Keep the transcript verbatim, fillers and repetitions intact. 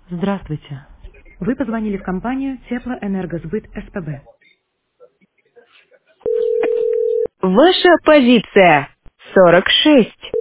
Здравствуйте. Вы позвонили в компанию Теплоэнергосбыт СПБ. Ваша позиция сорок шесть.